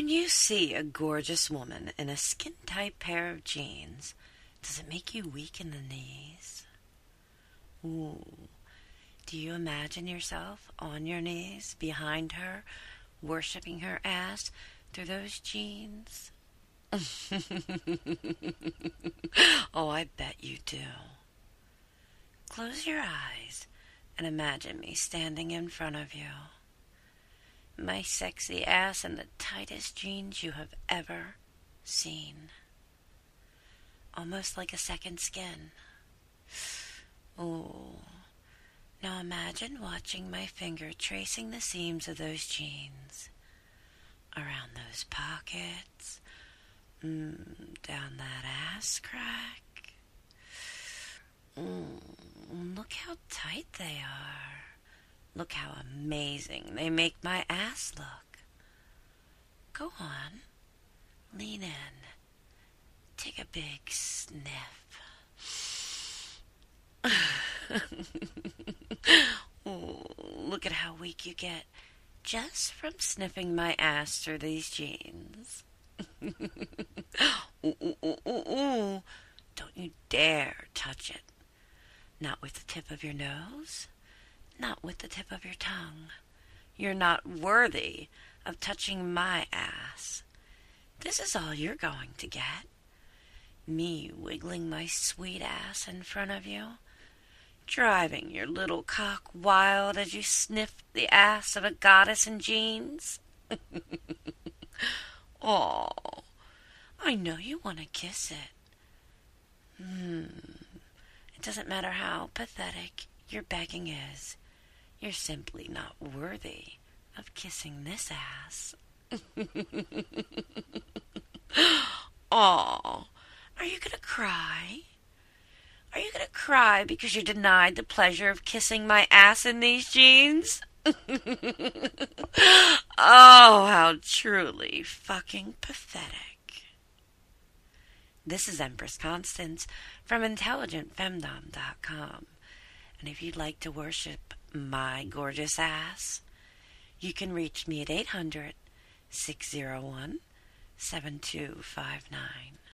When you see a gorgeous woman in a skin-tight pair of jeans, does it make you weak in the knees? Ooh. Do you imagine yourself on your knees behind her, worshiping her ass through those jeans? Oh, I bet you do. Close your eyes and imagine me standing in front of you. My sexy ass in the tightest jeans you have ever seen. Almost like a second skin. Oh, now imagine watching my finger tracing the seams of those jeans. Around those pockets. Down that ass crack. Look how tight they are. Look how amazing they make my ass look. Go on. Lean in. Take a big sniff. Ooh, look at how weak you get just from sniffing my ass through these jeans. Ooh. Don't you dare touch it. Not with the tip of your nose. Not with the tip of your tongue. You're not worthy of touching my ass. This is all you're going to get. Me wiggling my sweet ass in front of you, driving your little cock wild as you sniff the ass of a goddess in jeans. Oh, I know you want to kiss it. It doesn't matter how pathetic your begging is. You're simply not worthy of kissing this ass. Oh, are you going to cry? Are you going to cry because you're denied the pleasure of kissing my ass in these jeans? Oh, how truly fucking pathetic. This is Empress Constance from IntelligentFemdom.com. And if you'd like to worship my gorgeous ass, you can reach me at 800-601-7259.